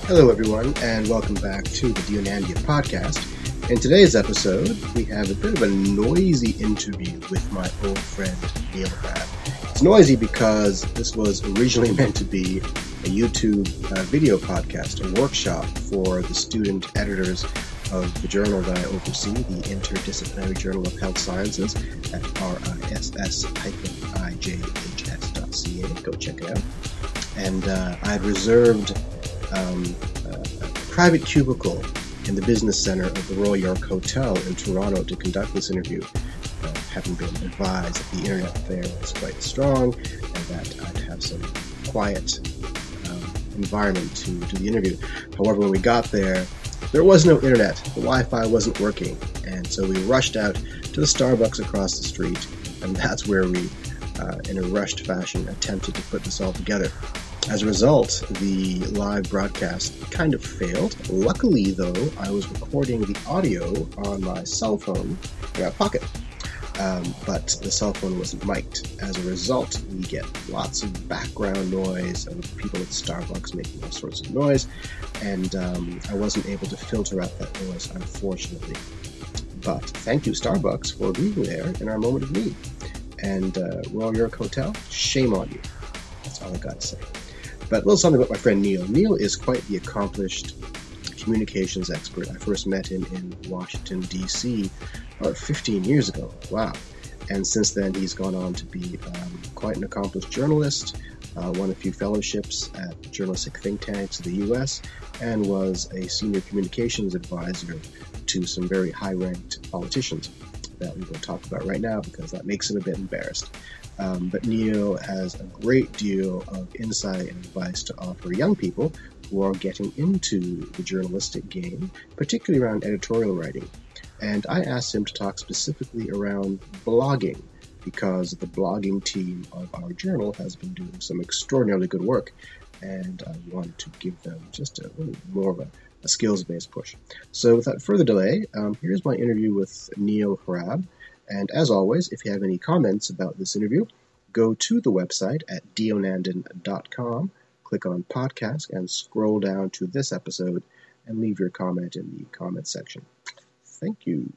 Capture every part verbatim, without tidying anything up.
Hello, everyone, and welcome back to the Deonandia podcast. In today's episode, we have a bit of a noisy interview with my old friend, Neil Crab. It's noisy because this was originally meant to be a YouTube uh, video podcast, a workshop for the student editors of the journal that I oversee, the Interdisciplinary Journal of Health Sciences at R I S S I J H S dot C A. Go check it out. And uh, I'd reserved um, a, a private cubicle in the business center of the Royal York Hotel in Toronto to conduct this interview, uh, having been advised that the internet there was quite strong and that I'd have some quiet um, environment to do the interview. However, when we got there, there was no internet. The Wi-Fi wasn't working, and so we rushed out to the Starbucks across the street, and that's where we, uh, in a rushed fashion, attempted to put this all together. As a result, the live broadcast kind of failed. Luckily, though, I was recording the audio on my cell phone in my pocket, um, but the cell phone wasn't mic'd. As a result, we get lots of background noise of people at Starbucks making all sorts of noise, and um, I wasn't able to filter out that noise, unfortunately. But thank you, Starbucks, for being there in our moment of need. And uh, Royal York Hotel, shame on you. That's all I got to say. But a little something about my friend Neil. Neil is quite the accomplished communications expert. I first met him in Washington, D C about fifteen years ago. Wow. And since then, he's gone on to be um, quite an accomplished journalist, uh, won a few fellowships at journalistic think tanks in the U S, and was a senior communications advisor to some very high-ranked politicians that we will talk about right now because that makes him a bit embarrassed. Um, but Neil has a great deal of insight and advice to offer young people who are getting into the journalistic game, particularly around editorial writing. And I asked him to talk specifically around blogging, because the blogging team of our journal has been doing some extraordinarily good work, and I wanted to give them just a little more of a, a skills-based push. So without further delay, um, here's my interview with Neil Crab. And as always, if you have any comments about this interview, go to the website at deonandan dot com, click on podcast, and scroll down to this episode and leave your comment in the comment section. Thank you.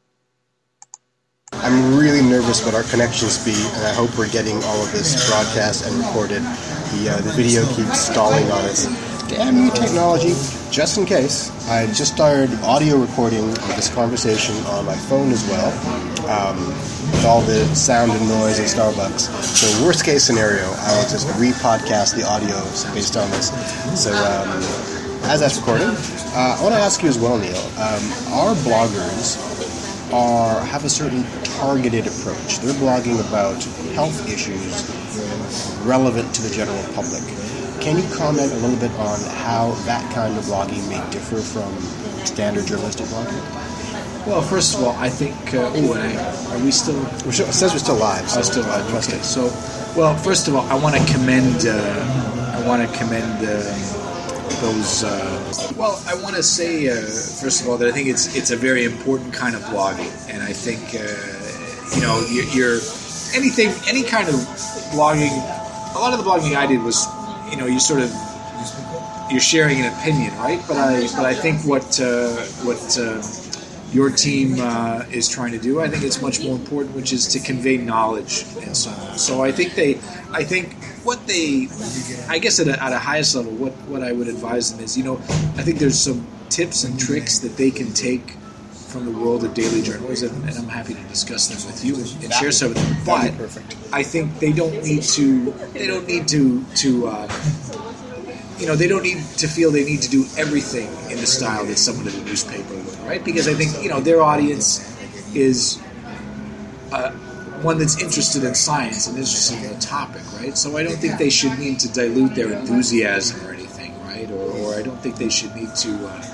I'm really nervous about our connection speed, and I hope we're getting all of this broadcast and recorded. The, uh, the video keeps stalling on us. Damn you, technology. Just in case, I just started audio recording of this conversation on my phone as well, um, with all the sound and noise in Starbucks. So worst case scenario, I will just re-podcast the audio based on this. So um, as that's recorded, uh, I want to ask you as well, Neil, um, our bloggers are have a certain targeted approach. They're blogging about health issues relevant to the general public. Can you comment a little bit on how that kind of blogging may differ from standard journalistic blogging? Well, first of all, I think, uh, ooh, I, are we still... We're still, it says we're still live. So. Oh, still live, trust okay. So, well, first of all, I want to commend, uh, I want to commend uh, those, uh, well, I want to say, uh, first of all, that I think it's it's a very important kind of blogging, and I think, uh, you know, you're, you're, anything, any kind of blogging, a lot of the blogging I did was, you know, you sort of, you're sharing an opinion, right? But I, but I think what, uh, what uh, your team uh, is trying to do, I think it's much more important, which is to convey knowledge and so on. So I think they, I think what they, I guess at a, at a highest level, what, what I would advise them is, you know, I think there's some tips and tricks that they can take from the world of daily journalism, and I'm happy to discuss them with you and, and share some of them. But perfect. I think they don't need to. They don't need to. To uh, you know, they don't need to feel they need to do everything in the style that someone in a newspaper would, right? Because I think, you know, their audience is uh, one that's interested in science and interested in the topic, right? So I don't think they should need to dilute their enthusiasm or anything, right? Or, or I don't think they should need to. Uh,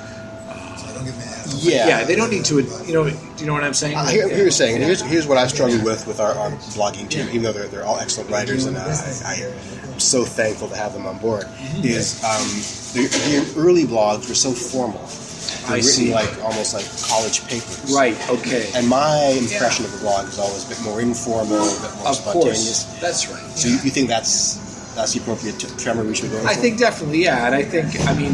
Yeah, yeah, they don't need to. You know, do you know what I'm saying? Uh, here, yeah. here you're saying. Yeah. Here's here's what I struggle with with our, our blogging team, even though they're they're all excellent writers, and uh, I, I am so thankful to have them on board. Is um, the, the early blogs were so formal. They're I written see. like almost like college papers. Right. Okay. And my impression yeah. of a blog is always a bit more informal, a bit more of spontaneous. Course. That's right. So yeah. you, you think that's that's the appropriate t- tremor we should go? I for? think definitely, yeah. And I think, I mean,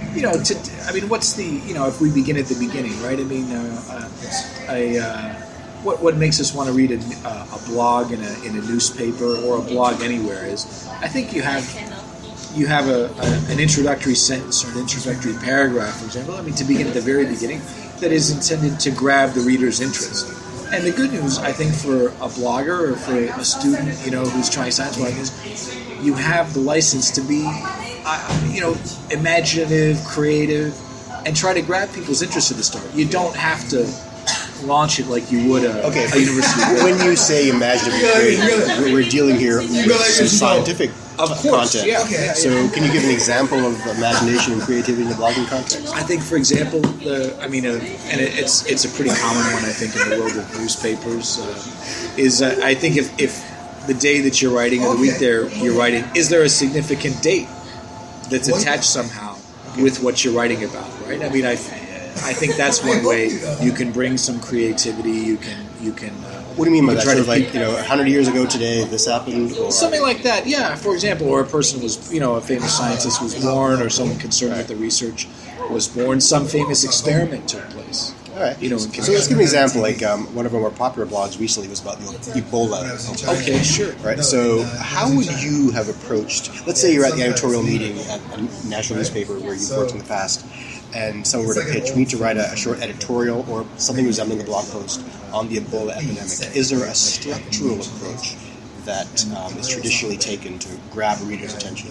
you know, to, I mean, what's the, you know, if we begin at the beginning, right? I mean, uh, uh, a, uh, what what makes us want to read a, uh, a blog in a in a newspaper or a blog anywhere is, I think you have you have a, a an introductory sentence or an introductory paragraph, for example. I mean, to begin at the very beginning, that is intended to grab the reader's interest. And the good news, I think, for a blogger or for a student, you know, who's trying science blogging is you have the license to be, uh, you know, imaginative, creative, and try to grab people's interest at the start. You don't have to launch it like you would a, okay, a university. When you say imaginative and creative, we're dealing here with some scientific of course, content. Yeah, yeah, yeah. So can you give an example of imagination and creativity in the blogging context? I think, for example, the I mean, uh, and it, it's it's a pretty common one, I think, in the world of newspapers, uh, is uh, I think if, if the day that you're writing or the week there you're writing, is there a significant date that's attached somehow with what you're writing about, right? I mean, I, I think that's one way you can bring some creativity, you can, you can... Uh, what do you mean by that? Sort of like, you know, one hundred years ago today, this happened? Or? Something like that, yeah. For example, or a person was, you know, a famous scientist was born, or someone concerned with the research was born, some famous experiment took place. All right. You know, so let's give an example. Like um, one of our more popular blogs recently was about the Ebola. Okay, sure. Right. So how would you have approached? Let's say you're at the editorial meeting at a national newspaper where you've worked in the past, and someone were to pitch, we need to write a, a short editorial or something resembling a blog post on the Ebola epidemic. Is there a structural approach that um, is traditionally taken to grab a reader's attention?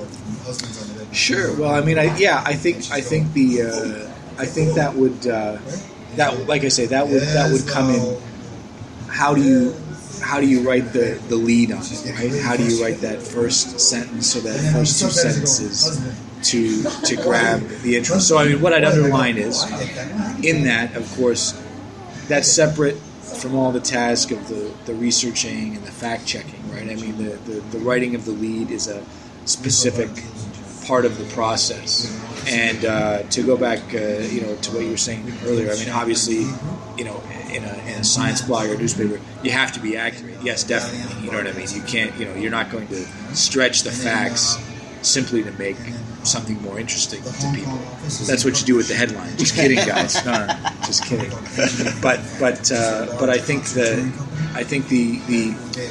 Sure. Well, I mean, I, yeah, I think I think the uh, I think that would. Uh, That, like I say, that would that would come in. How do you how do you write the, the lead on it, right? How do you write that first sentence or that first two sentences to to grab the interest? So I mean, what I'd underline is, in that, of course, that's separate from all the task of the, the researching and the fact checking, right? I mean, the, the, the writing of the lead is a specific part of the process. And uh, to go back, uh, you know, to what you were saying earlier, I mean, obviously, you know, in a, in a science blog or newspaper, you have to be accurate. Yes, definitely. You know what I mean? You can't, you know, you're not going to stretch the facts simply to make something more interesting to people. That's what you do with the headline. Just kidding, guys. No, no, no, just kidding. But but uh, but I think the I think the the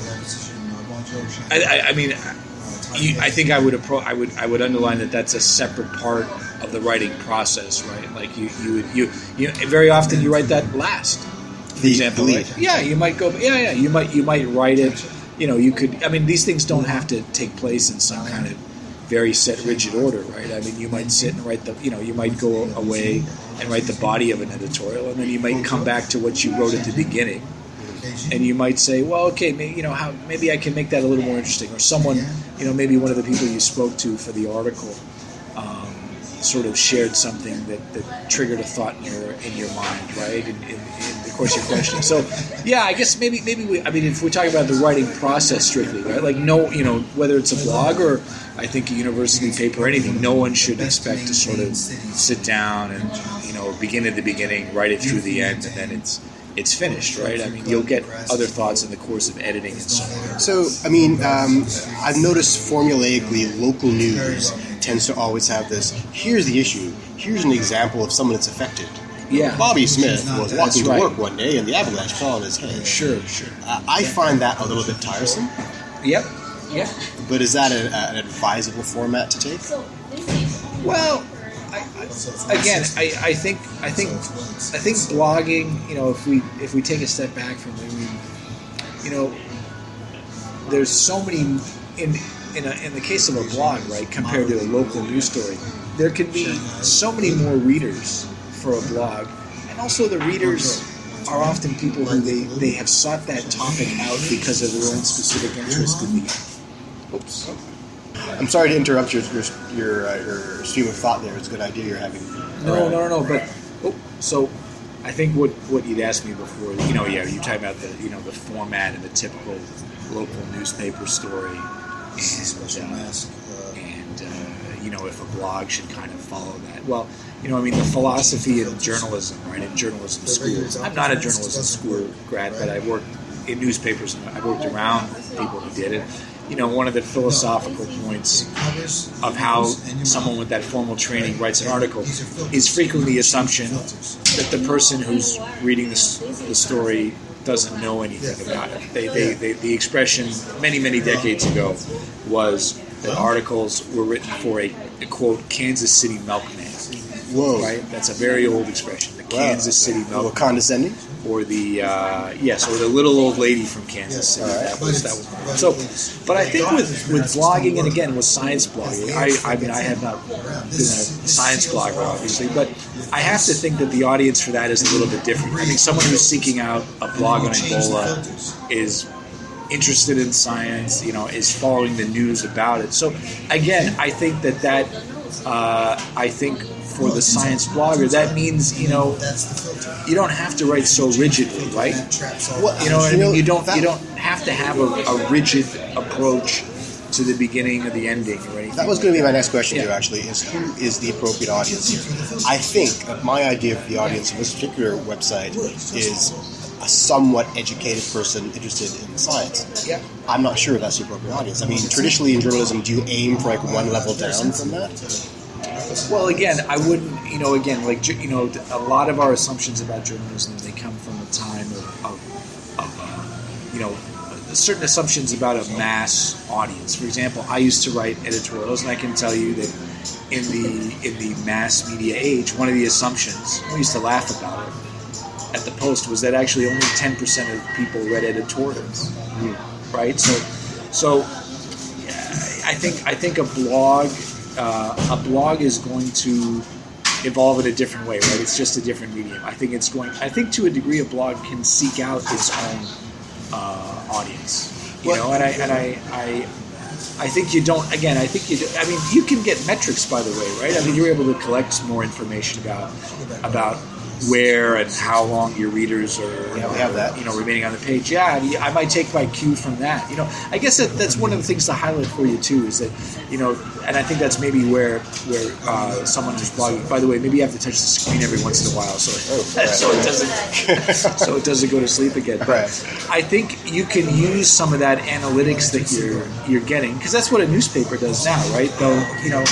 I, I, I mean. You, I think I would appro- I would I would underline that that's a separate part of the writing process, right? Like you you would, you you very often you write that last. For the, example, the right? Yeah, you might go. Yeah, yeah, you might you might write it. You know, you could. I mean, these things don't have to take place in some kind of very set, rigid order, right? I mean, you might sit and write the. You know, you might go away and write the body of an editorial, and then you might come back to what you wrote at the beginning. And you might say, well, okay, maybe, you know, how maybe I can make that a little more interesting. Or someone, you know, maybe one of the people you spoke to for the article um, sort of shared something that, that triggered a thought in your in your mind, right? In, in, in the course of your questioning. So, yeah, I guess maybe maybe we. I mean, if we're talking about the writing process strictly, right? Like, no, you know, whether it's a blog or I think a university paper or anything, no one should expect to sort of sit down and, you know, begin at the beginning, write it through the end, and then it's. It's finished, right? I mean, you'll get other thoughts in the course of editing and so on. So, I mean, um, I've noticed formulaically local news tends to always have this, here's the issue, here's an example of someone that's affected. Yeah. Bobby Smith was walking That's to right. work one day and the avalanche fell on his head. Sure, sure. Uh, I find that a little bit tiresome. Yep, yeah. But is that a, an advisable format to take? Well, I, I, again, I, I think I think I think blogging. You know, if we if we take a step back from it, we, you know, there's so many in in a, in the case of a blog, right, compared to a local news story, there can be so many more readers for a blog, and also the readers are often people who they, they have sought that topic out because of their own specific interest in the. Oops. I'm sorry to interrupt your your your, uh, your stream of thought there. It's a good idea you're having. No, no, no, no. But oh, so I think what, what you'd asked me before, you know, yeah, you're talking about the you know the format and the typical local newspaper story, and uh, and uh, you know if a blog should kind of follow that. Well, you know, I mean the philosophy of journalism, right? In journalism schools, I'm not a journalism school grad, but I worked in newspapers and I worked around people who did it. you know, one of the philosophical points of how someone with that formal training writes an article is frequently the assumption that the person who's reading the, the story doesn't know anything about it. They, they, they, the expression many, many decades ago was that articles were written for a, a quote, Kansas City milkman. Whoa. Right? That's a very old expression. The Kansas City milkman. A little condescending? Or the uh, yes, or the little old lady from Kansas City. Right. That was that was so. But I think with, with blogging and again with science blogging, I I mean I have not been a science blogger obviously, but I have to think that the audience for that is a little bit different. I think someone who's seeking out a blog on Ebola is interested in science, you know, is following the news about it. So again, I think that that uh, I think. For the science blogger, that means, you know, you don't have to write so rigidly, right? Well, you know what I mean? You don't you don't have to have a, a rigid approach to the beginning or the ending or anything. That was going to be my next question yeah. here, actually, is who is the appropriate audience here? I think that my idea of the audience of this particular website is a somewhat educated person interested in science. Yeah. I'm not sure if that's the appropriate audience. I mean, traditionally in journalism, do you aim for like one level down from that? Well, again, I wouldn't, you know, again, like, you know, a lot of our assumptions about journalism, they come from a time of, of, of uh, you know, certain assumptions about a mass audience. For example, I used to write editorials, and I can tell you that in the in the mass media age, one of the assumptions, we used to laugh about it, at the Post was that actually only ten percent of people read editorials, mm-hmm. right? So, so I think I think a blog... Uh, a blog is going to evolve in a different way, right? It's just a different medium. I think it's going. I think to a degree, a blog can seek out its own uh, audience, you know. And I and I, I I think you don't. Again, I think you. Do, I mean, you can get metrics, by the way, right? I mean, you're able to collect more information about about where and how long your readers are, yeah, we have that. you know, remaining on the page. Yeah, I might take my cue from that. You know, I guess that, that's one of the things to highlight for you too. Is that, you know, and I think that's maybe where where uh, someone who's blogging. By the way, maybe you have to touch the screen every once in a while, so it, oh, right. so it doesn't so it doesn't go to sleep again. But right. I think you can use some of that analytics that you're you're getting, because that's what a newspaper does now, right? Though, you know,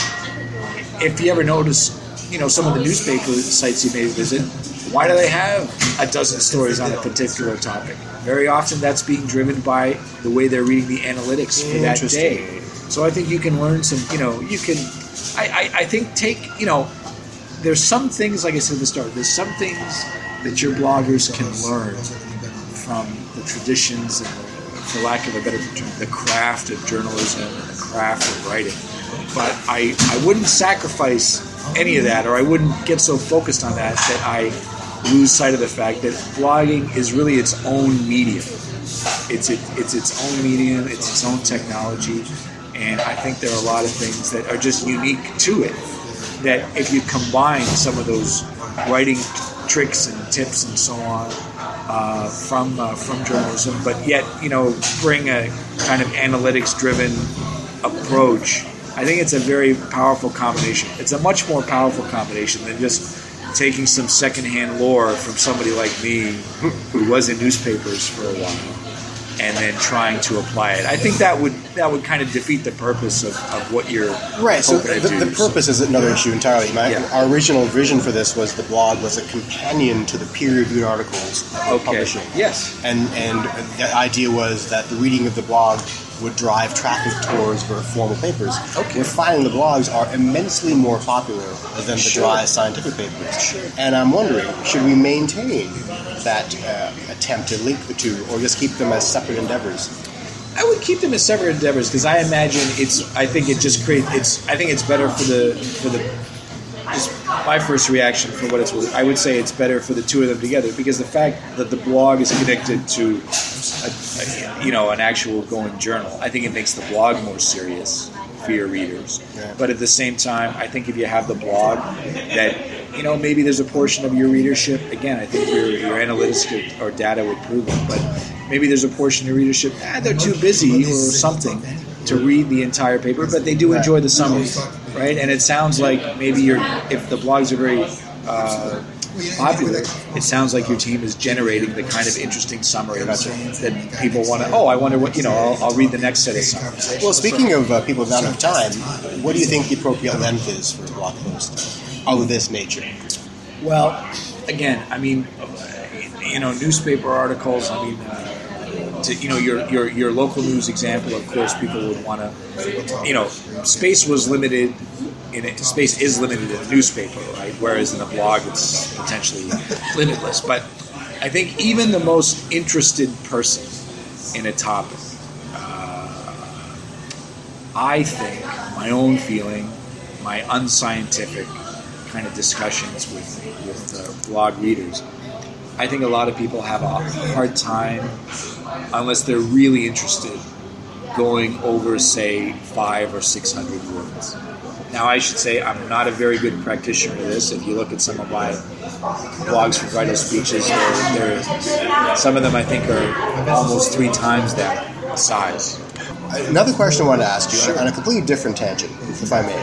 if you ever notice, you know, some of the newspaper sites you may visit, why do they have a dozen stories on a particular topic? Very often that's being driven by the way they're reading the analytics for that day. So I think you can learn some, you know, you can, I, I, I think take, you know, there's some things, like I said at the start, there's some things that your bloggers can learn from the traditions and, for lack of a better term, the craft of journalism and the craft of writing. But I, I wouldn't sacrifice any of that, or I wouldn't get so focused on that that I lose sight of the fact that blogging is really its own medium. It's it, it's its own medium, it's its own technology, and I think there are a lot of things that are just unique to it, that if you combine some of those writing tricks and tips and so on uh, from uh, from journalism, but yet, you know, bring a kind of analytics-driven approach, I think it's a very powerful combination. It's a much more powerful combination than just taking some secondhand lore from somebody like me who was in newspapers for a while and then trying to apply it. I think that would that would kind of defeat the purpose of, of what you're right. So hoping the, to do. the purpose so. is another issue entirely. My, yeah. Our original vision for this was the blog was a companion to the peer-reviewed articles okay. publishing. Yes, and and the idea was that the reading of the blog would drive traffic towards our formal papers. Okay. We're finding the blogs are immensely more popular than the sure. dry scientific papers. Sure. And I'm wondering, should we maintain that uh, attempt to link the two, or just keep them as separate endeavors? I would keep them as separate endeavors, because I imagine it's. I think it just creates. It's. I think it's better for the for the. Is my first reaction for what it's worth. I would say it's better for the two of them together, because the fact that the blog is connected to, a, a, you know, an actual going journal, I think it makes the blog more serious for your readers. Yeah. But at the same time, I think if you have the blog, that, you know, maybe there's a portion of your readership. Again, I think your your analytics could, or data would prove it, but maybe there's a portion of your readership, ah, they're too busy or something to read the entire paper, but they do enjoy the summary, right? And it sounds like maybe you're, if the blogs are very uh, popular, it sounds like your team is generating the kind of interesting summaries that people want to, oh, I wonder what, you know, I'll, I'll read the next set of summaries. Well, speaking of uh, people without enough time, what do you think the appropriate length is for a blog post of this nature? Well, again, I mean, you know, newspaper articles, I mean, uh, to, you know, your, your your local news example, of course, people would want to, you know, space was limited, in it, space is limited in a newspaper, right? Whereas in a blog, it's potentially limitless. But I think even the most interested person in a topic, uh, I think, my own feeling, my unscientific kind of discussions with, with uh, blog readers, I think a lot of people have a hard time, unless they're really interested, going over, say, five or six hundred words. Now, I should say I'm not a very good practitioner of this. If you look at some of my blogs for Vital Speeches, they're, they're, some of them I think are almost three times that size. Another question I wanted to ask you, sure, on a completely different tangent, if I may,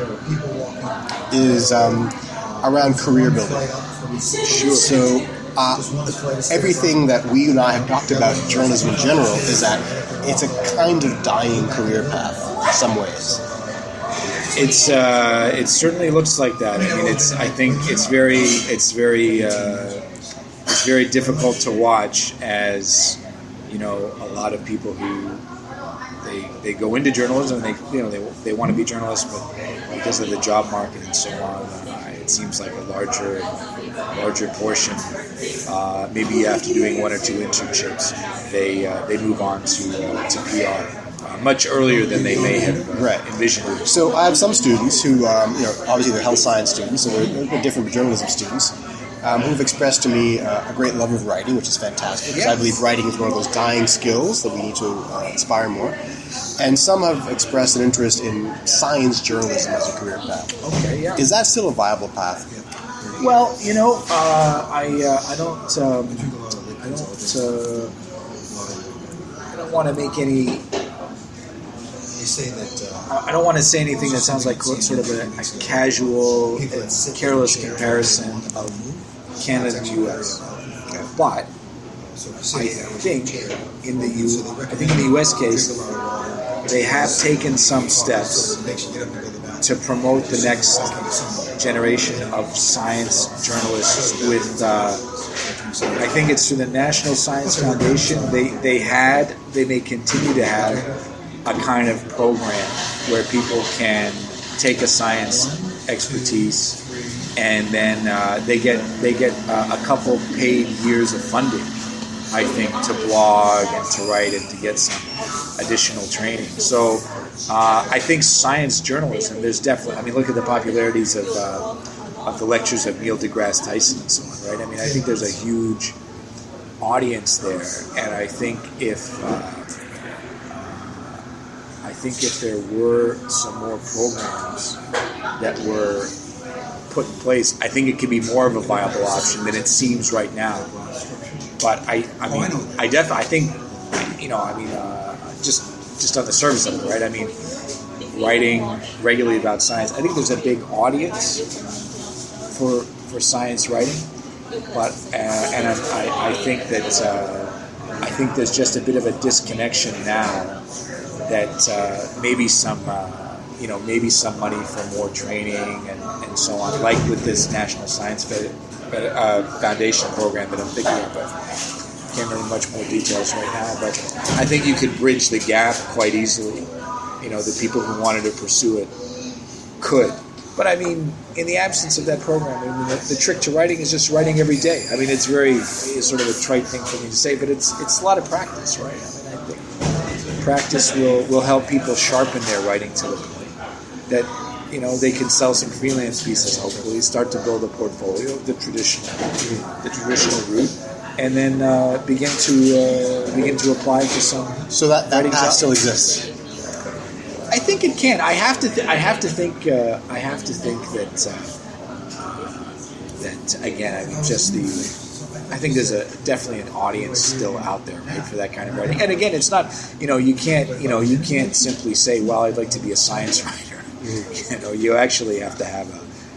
is um, around career building. Sure. So, uh, everything that we and I have talked about journalism in general is that it's a kind of dying career path in some ways. It's uh, it certainly looks like that. I mean, it's I think it's very it's very uh, it's very difficult to watch, as you know, a lot of people who they they go into journalism and they you know they they want to be journalists, but because of the job market and so on, uh, it seems like a larger larger portion, uh, maybe after doing one or two internships, they uh, they move on to uh, to P R. Uh, much earlier than they may have uh, right. envisioned. So I have some students who, um, you know, obviously they're health science students, so they're, they're different from journalism students, um, who have expressed to me uh, a great love of writing, which is fantastic, because yes. I believe writing is one of those dying skills that we need to uh, inspire more. And some have expressed an interest in science journalism as a career path. Okay, yeah. Is that still a viable path? Well, you know, uh, I uh, I don't um, I don't uh, I don't want to make any. Say that uh, I don't want to say anything that sounds like sort of a, a casual, careless comparison of Canada and the U S. But I think in the U, I think in the U S case, they have taken some steps to promote the next generation of science journalists. With uh, I think it's through the National Science Foundation. They they had, they may continue to have a kind of program where people can take a science expertise and then uh, they get they get uh, a couple paid years of funding, I think, to blog and to write and to get some additional training. So uh, I think science journalism, there's definitely, I mean, look at the popularities of uh, of the lectures of Neil deGrasse Tyson and so on, right? I mean, I think there's a huge audience there, and I think if uh, I think if there were some more programs that were put in place, I think it could be more of a viable option than it seems right now. But I, I mean, I definitely, I think, you know, I mean, uh, just just on the surface of it, right? I mean, writing regularly about science, I think there's a big audience for for science writing, but uh, and I, I think that uh, I think there's just a bit of a disconnection now. That uh, maybe some, uh, you know, maybe some money for more training and, and so on, like with this National Science uh, Foundation program that I'm thinking of, but I can't remember much more details right now. But I think you could bridge the gap quite easily. You know, the people who wanted to pursue it could. But I mean, in the absence of that program, I mean, the, the trick to writing is just writing every day. I mean, it's very, it's sort of a trite thing for me to say, but it's it's a lot of practice, right? I mean, I think practice will, will help people sharpen their writing to the point that, you know, they can sell some freelance pieces, hopefully, start to build a portfolio of the traditional, the traditional route, and then uh, begin to uh, begin to apply for some. So that that path still exists. I think it can. I have to. Th- I have to think. Uh, I have to think that uh, that again. I mean, just the. I think there's a definitely an audience still out there, right, for that kind of writing. And again, it's not. You know, you can't. You know, you can't simply say, "Well, I'd like to be a science writer." Mm-hmm. You know, you actually have to have a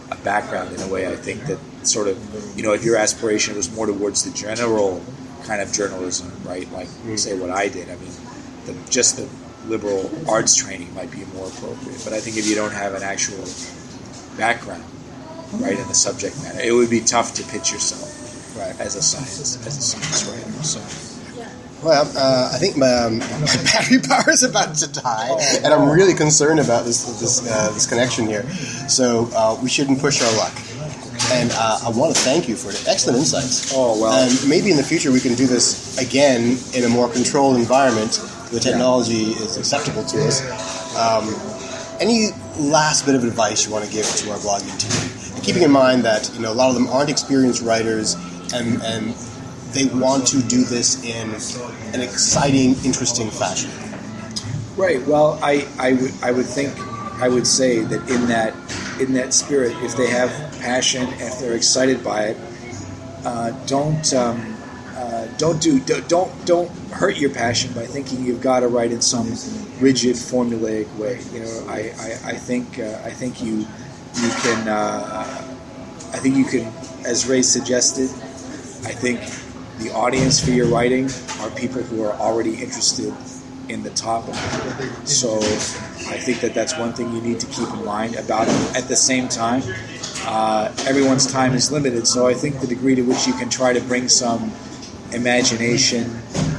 a background in a way. I think that sort of, you know, if your aspiration was more towards the general kind of journalism, right? Like, mm. say what I did. I mean, the, just the liberal arts training might be more appropriate. But I think if you don't have an actual background, right, in the subject matter, it would be tough to pitch yourself, right, as a science as a science writer. So. Well, uh, I think my, um, my battery power is about to die, oh, and I'm really concerned about this this uh, this connection here. So uh, we shouldn't push our luck. And uh, I want to thank you for the excellent insights. Oh, well. And maybe in the future we can do this again in a more controlled environment where technology yeah. is acceptable to us. Um, any last bit of advice you want to give to our blogging team? And keeping in mind that, you know, a lot of them aren't experienced writers, and, and they want to do this in an exciting, interesting fashion. Right. Well, I, I would I would think I would say that in that in that spirit, if they have passion, if they're excited by it, uh, don't um, uh, don't do don't don't hurt your passion by thinking you've got to write in some rigid, formulaic way. You know, I I, I think uh, I think you you can uh, I think you can, as Ray suggested, I think the audience for your writing are people who are already interested in the topic. So I think that that's one thing you need to keep in mind about it. At the same time, uh, everyone's time is limited, so I think the degree to which you can try to bring some imagination,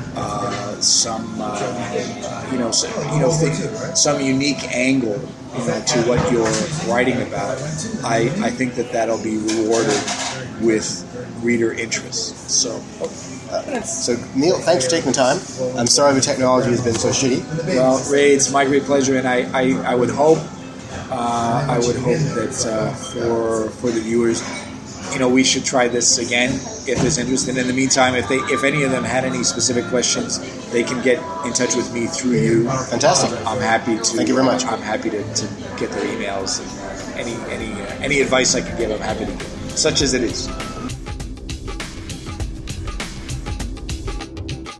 uh, some uh, you know, some, you know, think, some unique angle, you know, to what you're writing about, I, I think that that'll be rewarded with reader interest. So. Uh, so, Neil, thanks for taking the time. I'm sorry the technology has been so shitty. Well, Ray, it's my great pleasure, and I, I, I would hope, uh, I would hope that uh, for for the viewers, you know, we should try this again if there's interest. And in the meantime, if they, if any of them had any specific questions, they can get in touch with me through you. Fantastic. Um, I'm happy to. Thank you very much. I'm happy to, to get their emails and uh, any any uh, any advice I can give. I'm happy to give, such as it is.